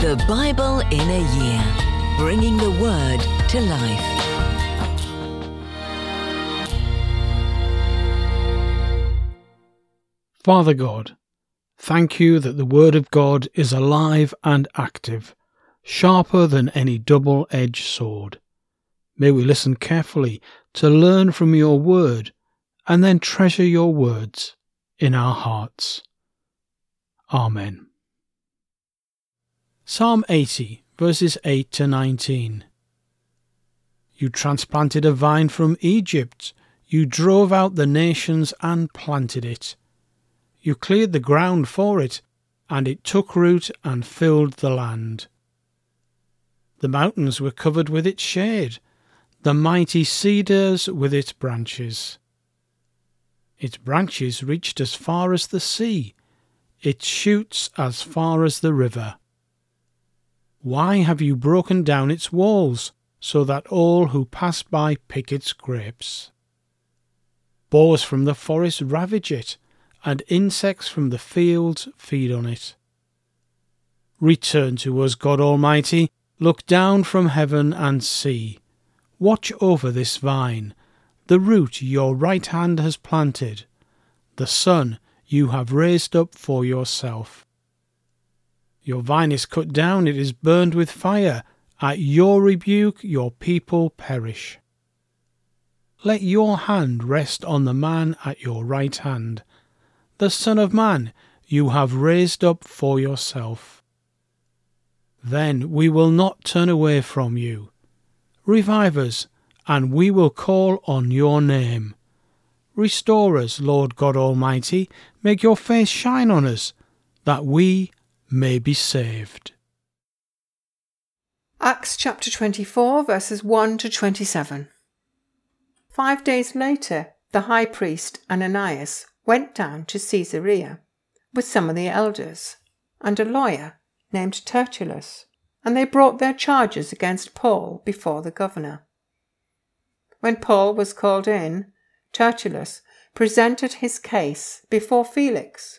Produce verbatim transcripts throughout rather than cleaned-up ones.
The Bible in a Year, bringing the Word to life. Father God, thank you that the Word of God is alive and active, sharper than any double-edged sword. May we listen carefully to learn from your Word and then treasure your words in our hearts. Amen. Psalm eighty, verses eight to nineteen. You transplanted a vine from Egypt. You drove out the nations and planted it. You cleared the ground for it, and it took root and filled the land. The mountains were covered with its shade, the mighty cedars with its branches. Its branches reached as far as the sea, its shoots as far as the river. Why have you broken down its walls, so that all who pass by pick its grapes? Boars from the forest ravage it, and insects from the fields feed on it. Return to us, God Almighty, look down from heaven and see. Watch over this vine, the root your right hand has planted, the son you have raised up for yourself. Your vine is cut down, it is burned with fire. At your rebuke your people perish. Let your hand rest on the man at your right hand, the Son of Man you have raised up for yourself. Then we will not turn away from you. Revive us, and we will call on your name. Restore us, Lord God Almighty, make your face shine on us, that we may be saved. Acts chapter twenty-four, verses one to twenty-seven. Five days later, the high priest Ananias went down to Caesarea with some of the elders and a lawyer named Tertullus, and they brought their charges against Paul before the governor. When Paul was called in, Tertullus presented his case before Felix.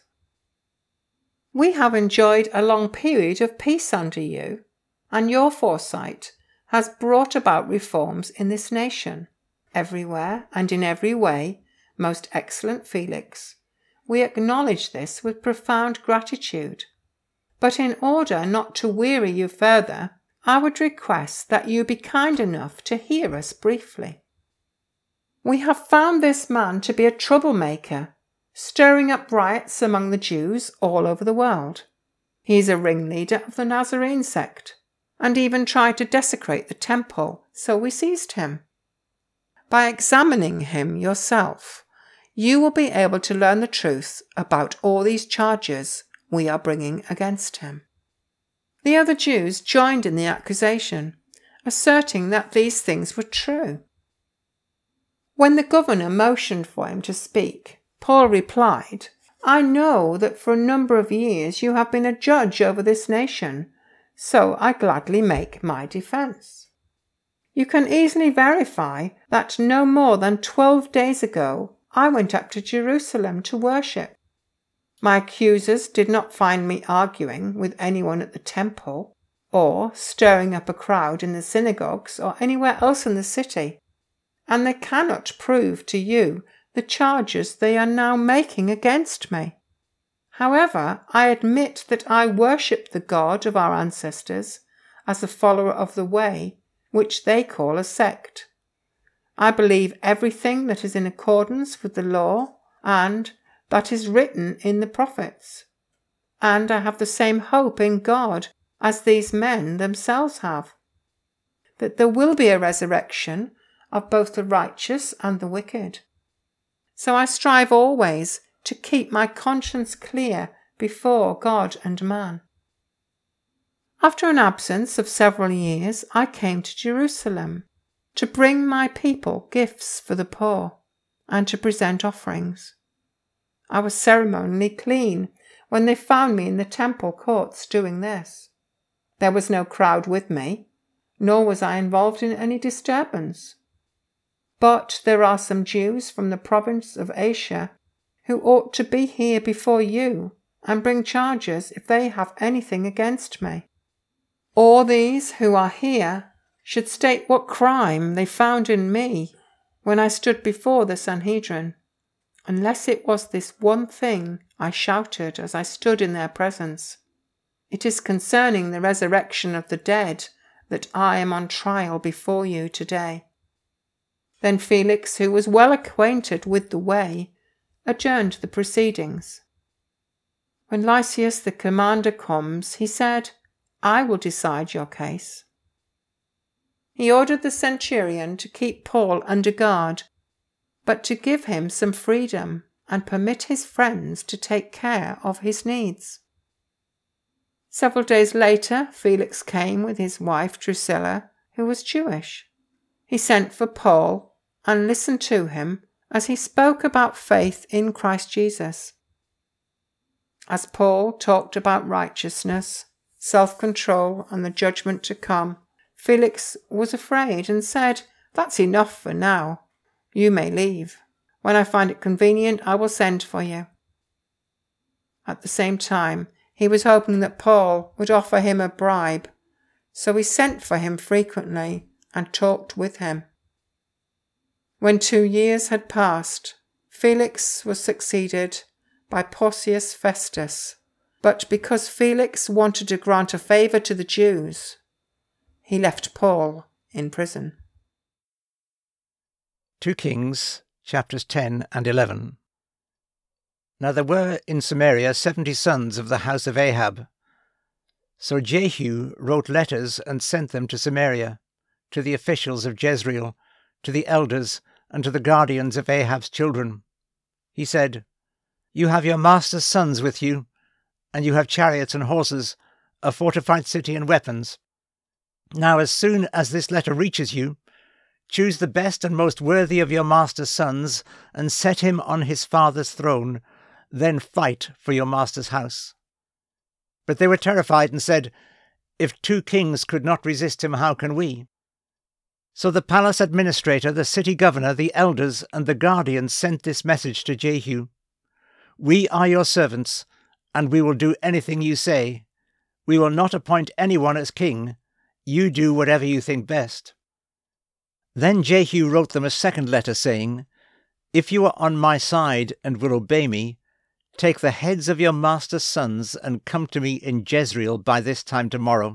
We have enjoyed a long period of peace under you, and your foresight has brought about reforms in this nation. Everywhere and in every way, most excellent Felix, we acknowledge this with profound gratitude. But in order not to weary you further, I would request that you be kind enough to hear us briefly. We have found this man to be a troublemaker, stirring up riots among the Jews all over the world. He is a ringleader of the Nazarene sect, and even tried to desecrate the temple, so we seized him. By examining him yourself, you will be able to learn the truth about all these charges we are bringing against him. The other Jews joined in the accusation, asserting that these things were true. When the governor motioned for him to speak, Paul replied, I know that for a number of years you have been a judge over this nation, so I gladly make my defense. You can easily verify that no more than twelve days ago I went up to Jerusalem to worship. My accusers did not find me arguing with anyone at the temple, or stirring up a crowd in the synagogues or anywhere else in the city, and they cannot prove to you the charges they are now making against me. However, I admit that I worship the God of our ancestors as a follower of the way, which they call a sect. I believe everything that is in accordance with the law and that is written in the prophets. And I have the same hope in God as these men themselves have, that there will be a resurrection of both the righteous and the wicked. So I strive always to keep my conscience clear before God and man. After an absence of several years, I came to Jerusalem to bring my people gifts for the poor and to present offerings. I was ceremonially clean when they found me in the temple courts doing this. There was no crowd with me, nor was I involved in any disturbance. But there are some Jews from the province of Asia who ought to be here before you and bring charges if they have anything against me. All these who are here should state what crime they found in me when I stood before the Sanhedrin, unless it was this one thing I shouted as I stood in their presence. It is concerning the resurrection of the dead that I am on trial before you today." Then Felix, who was well acquainted with the way, adjourned the proceedings. When Lysias the commander comes, he said, "I will decide your case." He ordered the centurion to keep Paul under guard, but to give him some freedom and permit his friends to take care of his needs. Several days later, Felix came with his wife Drusilla, who was Jewish. He sent for Paul and listened to him as he spoke about faith in Christ Jesus. As Paul talked about righteousness, self-control, and the judgment to come, Felix was afraid and said, "That's enough for now. You may leave. When I find it convenient, I will send for you." At the same time, he was hoping that Paul would offer him a bribe, so he sent for him frequently and talked with him. When two years had passed, Felix was succeeded by Porcius Festus, but because Felix wanted to grant a favour to the Jews, he left Paul in prison. Two Kings, chapters ten and eleven. Now there were in Samaria seventy sons of the house of Ahab. So Jehu wrote letters and sent them to Samaria, to the officials of Jezreel, to the elders, and to the guardians of Ahab's children. He said, "You have your master's sons with you, and you have chariots and horses, a fortified city and weapons. Now as soon as this letter reaches you, choose the best and most worthy of your master's sons, and set him on his father's throne, then fight for your master's house." But they were terrified and said, "If two kings could not resist him, how can we?" So the palace administrator, the city governor, the elders, and the guardians sent this message to Jehu: "We are your servants, and we will do anything you say. We will not appoint anyone as king. You do whatever you think best." Then Jehu wrote them a second letter, saying, "If you are on my side and will obey me, take the heads of your master's sons and come to me in Jezreel by this time tomorrow."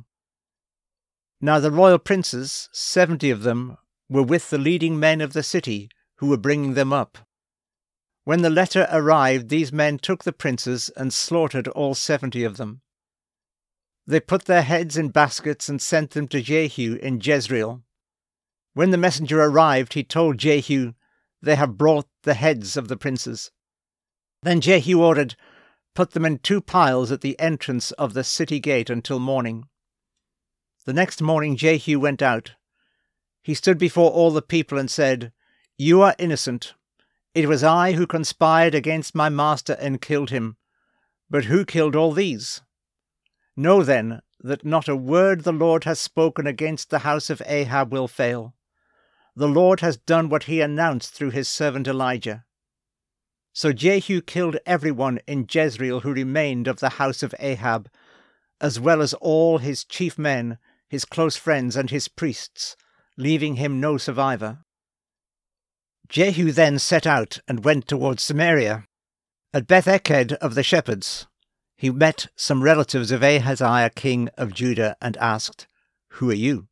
Now the royal princes, seventy of them, were with the leading men of the city, who were bringing them up. When the letter arrived, these men took the princes and slaughtered all seventy of them. They put their heads in baskets and sent them to Jehu in Jezreel. When the messenger arrived, he told Jehu, "They have brought the heads of the princes." Then Jehu ordered, "Put them in two piles at the entrance of the city gate until morning." The next morning Jehu went out. He stood before all the people and said, "You are innocent. It was I who conspired against my master and killed him. But who killed all these? Know then that not a word the Lord has spoken against the house of Ahab will fail. The Lord has done what he announced through his servant Elijah." So Jehu killed everyone in Jezreel who remained of the house of Ahab, as well as all his chief men, his close friends, and his priests, leaving him no survivor. Jehu then set out and went towards Samaria. At Beth-Eked of the shepherds, he met some relatives of Ahaziah king of Judah and asked, "Who are you?"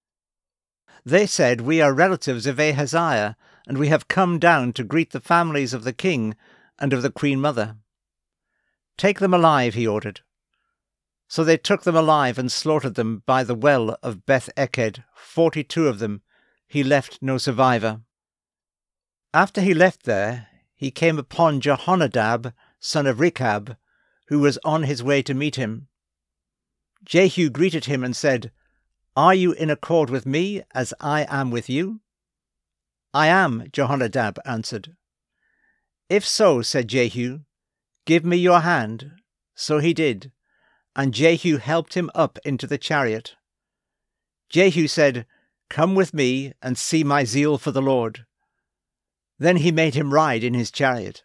They said, "We are relatives of Ahaziah, and we have come down to greet the families of the king and of the queen mother." "Take them alive," he ordered. So they took them alive and slaughtered them by the well of Beth-Eked, forty-two of them. He left no survivor. After he left there, he came upon Jehonadab, son of Rechab, who was on his way to meet him. Jehu greeted him and said, "Are you in accord with me as I am with you?" "I am," Jehonadab answered. "If so," said Jehu, "give me your hand." So he did, and Jehu helped him up into the chariot. Jehu said, "Come with me and see my zeal for the Lord." Then he made him ride in his chariot.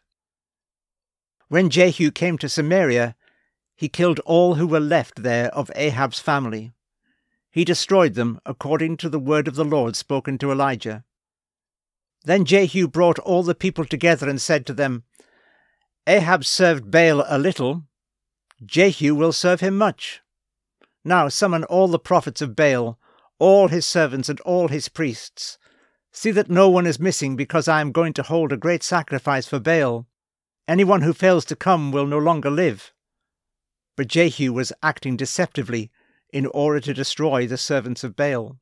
When Jehu came to Samaria, he killed all who were left there of Ahab's family, he destroyed them according to the word of the Lord spoken to Elijah. Then Jehu brought all the people together and said to them, Ahab served Baal a little, Jehu will serve him much. Now summon all the prophets of Baal, all his servants and all his priests. See that no one is missing, because I am going to hold a great sacrifice for Baal. Anyone who fails to come will no longer live. But Jehu was acting deceptively in order to destroy the servants of Baal.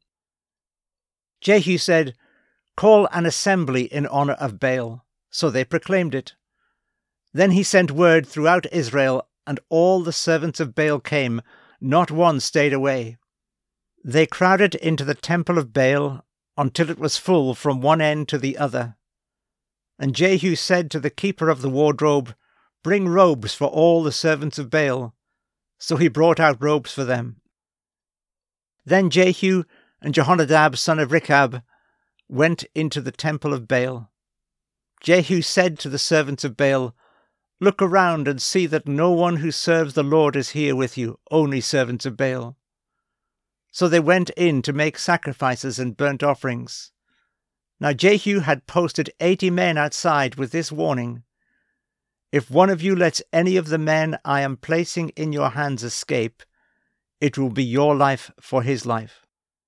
Jehu said, Call an assembly in honor of Baal. So they proclaimed it. Then he sent word throughout Israel, and all the servants of Baal came, not one stayed away. They crowded into the temple of Baal until it was full from one end to the other. And Jehu said to the keeper of the wardrobe, Bring robes for all the servants of Baal. So he brought out robes for them. Then Jehu and Jehonadab son of Rechab went into the temple of Baal. Jehu said to the servants of Baal, Look around and see that no one who serves the Lord is here with you, only servants of Baal. So they went in to make sacrifices and burnt offerings. Now Jehu had posted eighty men outside with this warning, If one of you lets any of the men I am placing in your hands escape, it will be your life for his life.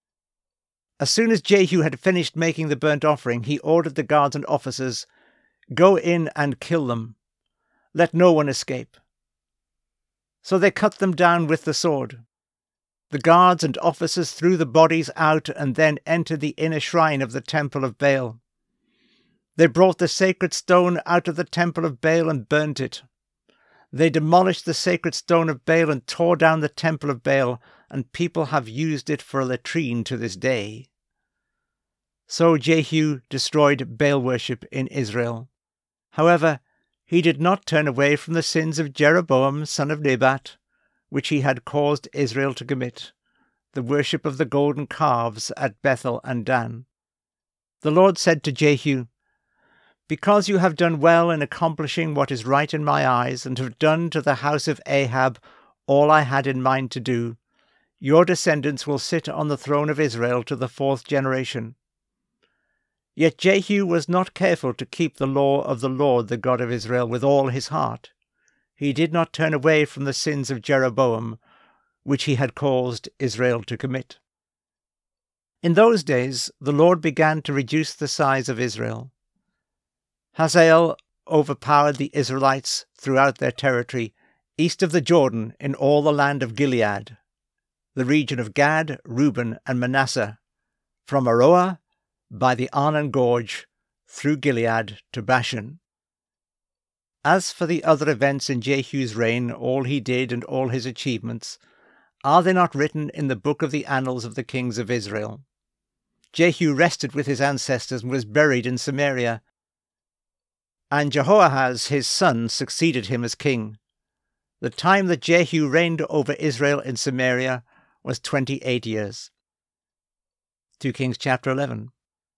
As soon as Jehu had finished making the burnt offering, he ordered the guards and officers, Go in and kill them. Let no one escape. So they cut them down with the sword. The guards and officers threw the bodies out and then entered the inner shrine of the temple of Baal. They brought the sacred stone out of the temple of Baal and burnt it. They demolished the sacred stone of Baal and tore down the temple of Baal, and people have used it for a latrine to this day. So Jehu destroyed Baal worship in Israel. However, he did not turn away from the sins of Jeroboam son of Nebat, which he had caused Israel to commit, the worship of the golden calves at Bethel and Dan. The Lord said to Jehu, Because you have done well in accomplishing what is right in my eyes, and have done to the house of Ahab all I had in mind to do, your descendants will sit on the throne of Israel to the fourth generation. Yet Jehu was not careful to keep the law of the Lord, the God of Israel, with all his heart. He did not turn away from the sins of Jeroboam, which he had caused Israel to commit. In those days the Lord began to reduce the size of Israel. Hazael overpowered the Israelites throughout their territory, east of the Jordan in all the land of Gilead, the region of Gad, Reuben, and Manasseh, from Aroah by the Arnon Gorge through Gilead to Bashan. As for the other events in Jehu's reign, all he did and all his achievements, are they not written in the book of the annals of the kings of Israel? Jehu rested with his ancestors and was buried in Samaria, and Jehoahaz his son succeeded him as king. The time that Jehu reigned over Israel in Samaria was twenty-eight years. Two Kings chapter eleven.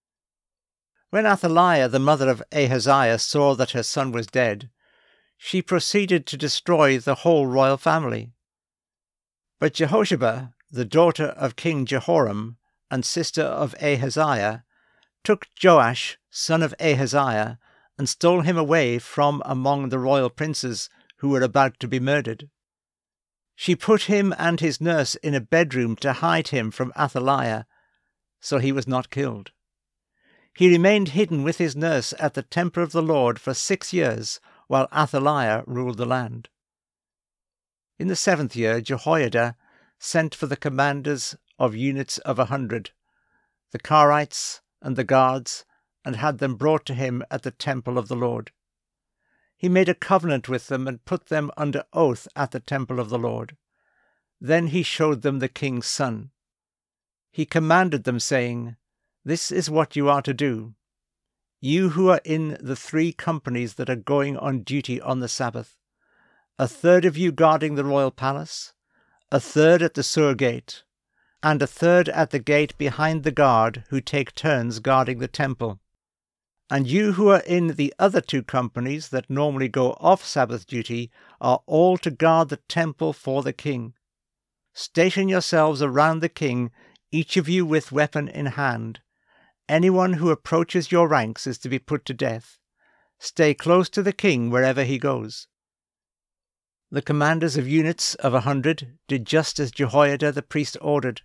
When Athaliah, the mother of Ahaziah, saw that her son was dead, she proceeded to destroy the whole royal family. But Jehosheba, the daughter of King Jehoram and sister of Ahaziah, took Joash, son of Ahaziah, and stole him away from among the royal princes who were about to be murdered. She put him and his nurse in a bedroom to hide him from Athaliah, so he was not killed. He remained hidden with his nurse at the temple of the Lord for six years, while Athaliah ruled the land. In the seventh year, Jehoiada sent for the commanders of units of a hundred, the Karites and the guards, and had them brought to him at the temple of the Lord. He made a covenant with them and put them under oath at the temple of the Lord. Then he showed them the king's son. He commanded them, saying, This is what you are to do. You who are in the three companies that are going on duty on the Sabbath, a third of you guarding the royal palace, a third at the Sur gate, and a third at the gate behind the guard who take turns guarding the temple. And you who are in the other two companies that normally go off Sabbath duty are all to guard the temple for the king. Station yourselves around the king, each of you with weapon in hand. Anyone who approaches your ranks is to be put to death. Stay close to the king wherever he goes." The commanders of units of a hundred did just as Jehoiada the priest ordered.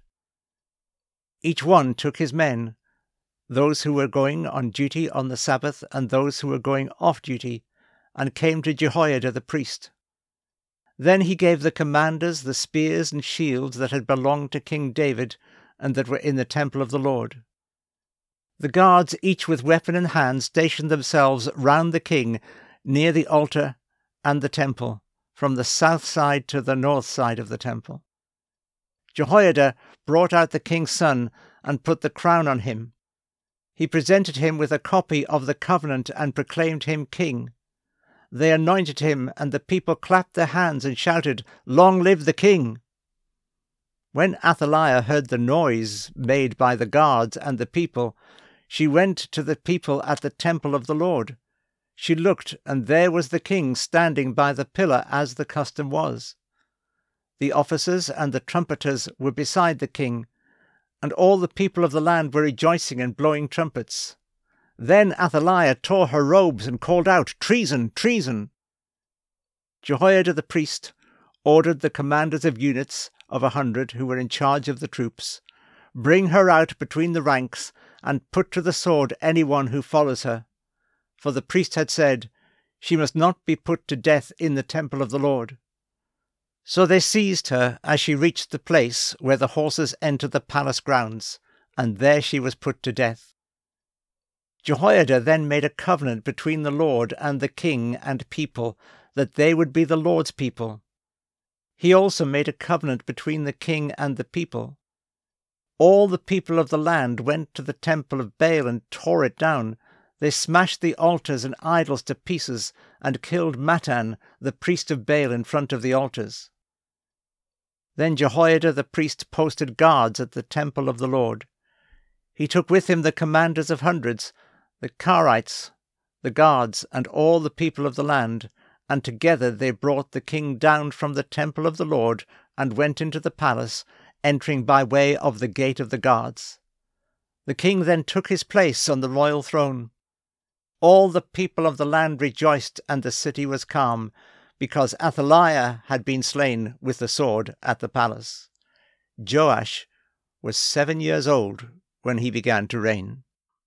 Each one took his men, those who were going on duty on the Sabbath and those who were going off duty, and came to Jehoiada the priest. Then he gave the commanders the spears and shields that had belonged to King David and that were in the temple of the Lord. The guards, each with weapon in hand, stationed themselves round the king, near the altar and the temple, from the south side to the north side of the temple. Jehoiada brought out the king's son and put the crown on him. He presented him with a copy of the covenant and proclaimed him king. They anointed him, and the people clapped their hands and shouted, "Long live the king!" When Athaliah heard the noise made by the guards and the people, she went to the people at the temple of the Lord. She looked, and there was the king standing by the pillar as the custom was. The officers and the trumpeters were beside the king, and all the people of the land were rejoicing and blowing trumpets. Then Athaliah tore her robes and called out, "Treason! Treason!" Jehoiada the priest ordered the commanders of units of a hundred who were in charge of the troops, "Bring her out between the ranks and put to the sword anyone who follows her." For the priest had said, "She must not be put to death in the temple of the Lord." So they seized her as she reached the place where the horses enter the palace grounds, and there she was put to death. Jehoiada then made a covenant between the Lord and the king and people, that they would be the Lord's people. He also made a covenant between the king and the people. All the people of the land went to the temple of Baal and tore it down. They smashed the altars and idols to pieces and killed Mattan, the priest of Baal, in front of the altars. Then Jehoiada the priest posted guards at the temple of the Lord. He took with him the commanders of hundreds, the Karites, the guards, and all the people of the land, and together they brought the king down from the temple of the Lord and went into the palace, entering by way of the gate of the guards. The king then took his place on the royal throne. All the people of the land rejoiced, and the city was calm, because Athaliah had been slain with the sword at the palace. Joash was seven years old when he began to reign.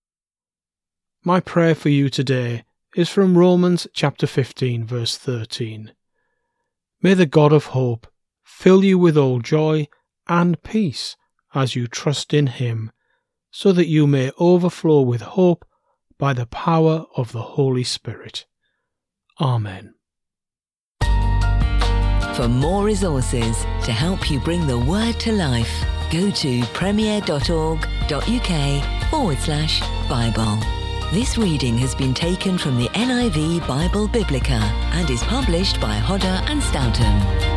My prayer for you today is from Romans chapter fifteen, verse thirteen. May the God of hope fill you with all joy and peace as you trust in him, so that you may overflow with hope by the power of the Holy Spirit. Amen. For more resources to help you bring the word to life, go to premier.org.uk forward slash Bible. This reading has been taken from the N I V Bible Biblica and is published by Hodder and Stoughton.